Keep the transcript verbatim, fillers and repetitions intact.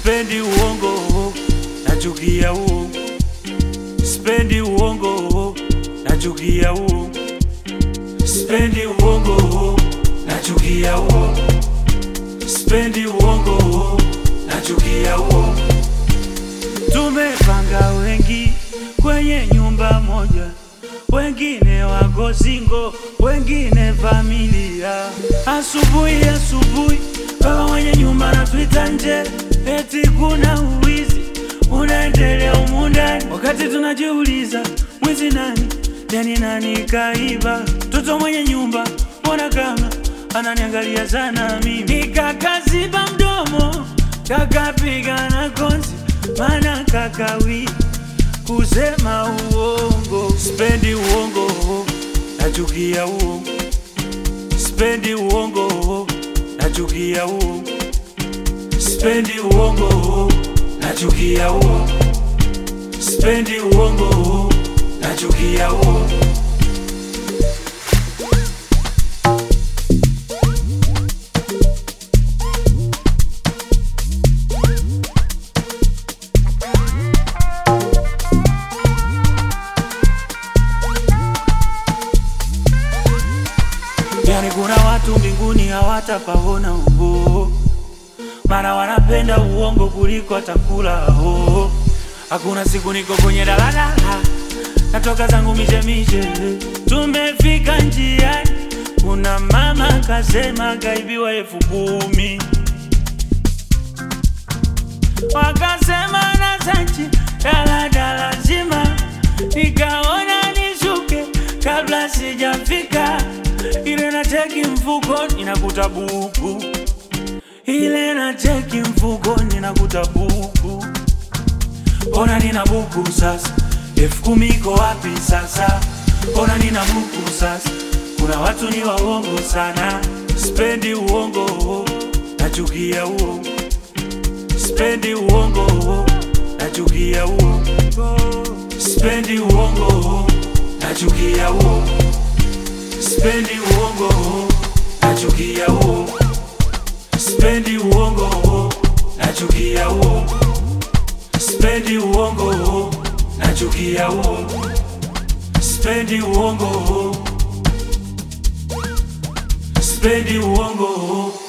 Sipendi uongo, nachukia uongo. Sipendi uongo, nachukia uongo. Sipendi uongo, nachukia uongo. Sipendi uongo, nachukia uongo. Tumepanga wengi kwenye nyumba moja, wengine wako single, wengine familia. Asubuhi asubuhi baba mwenye nyumba anatuita nje, eti kuna uwizi unaendelea humu ndani. Wakati tunajiuliza mwizi nani, deni nani kaiba? Mtoto mwenye nyumba mbona kama ananiangalia sana mimi. Nikakaziba mdomo, kakapiga na konzi, maana kakawi kusema uongo. Sipendi uongo, nachukia uongo. Sipendi uongo, nachukia uongo. Sipendi uongo, nachukia uongo. Sipendi uongo, nachukia uongo. Yani kuna watu mbinguni hawatapaona uongo, maana wanapenda uongo kuliko atakula ho. Hakuna siku niko kwenye daladala, natoka zangu mishe mishe. Tumefika njiani, kuna mama kasema kaibiwa elfu kumi. Wakasema na sanchi daladala zima, nikaona nishuke kabla sijafika. Ile na cheki mfukoni inakuta buku, ile na cheki mfukoni inakuta buku. Ona nina buku sasa, elfu kumi iko wapi sasa? Ona nina buku sasa, kuna watu ni waongo sana. Sipendi uongo, nachukia uongo. Sipendi uongo, nachukia uongo. Sipendi uongo, nachukia uongo. Sipendi uongo, nachukia uongo. Sipendi uongo, nachukia uongo. Sipendi uongo, nachukia uongo. Sipendi uongo. Sipendi uongo.